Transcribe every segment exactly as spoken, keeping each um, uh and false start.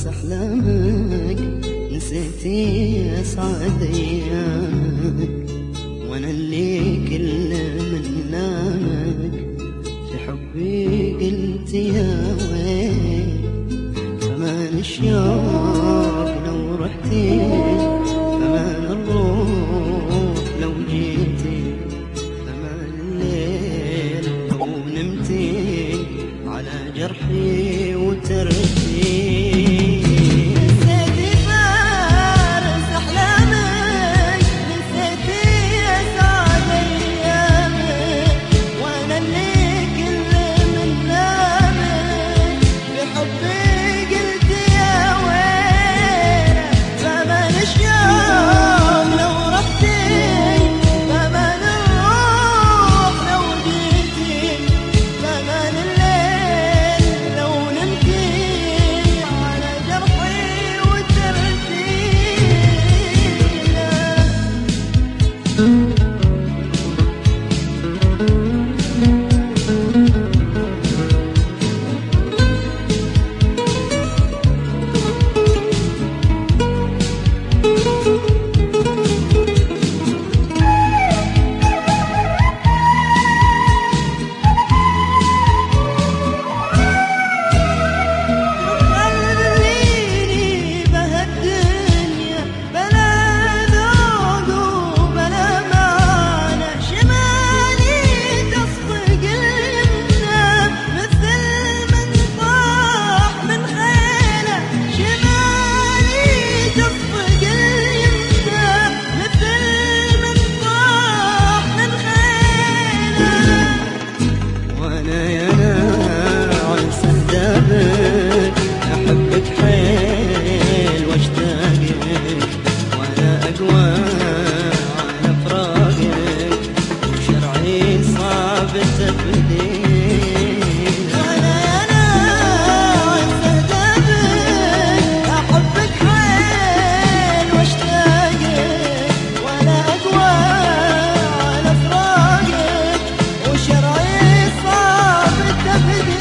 أحلامك، نسيتي أسعد أيامك، وأنا اللي كل من نامك في حبي قلت يا ويل. فمان الشوق لو رحتي، فمان الروح لو جيتي، فمان الليل لو نمتي على جرحي وترتي. أحبك حيل واشتاقك، وأنا أقوى على فراقك، وشرعي صعب التبديل. وأنا أنا استهدافك، أحبك حيل واشتاقك، وأنا أقوى على فراقك، وشرعي صعب التبديل.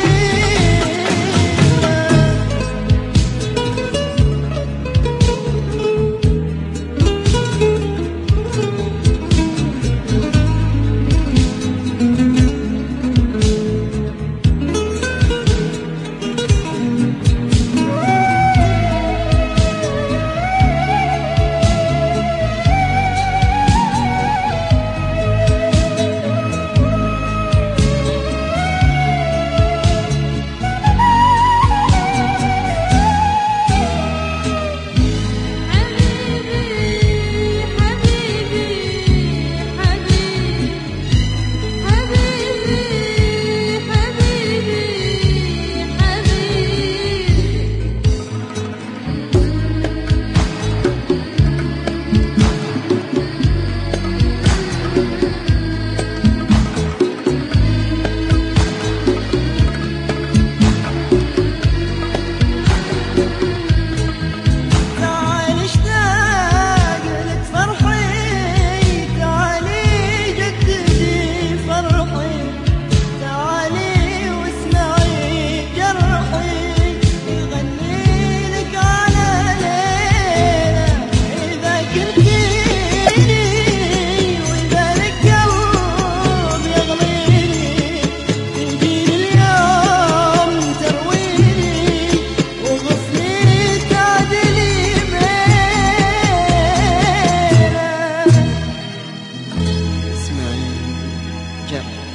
جرح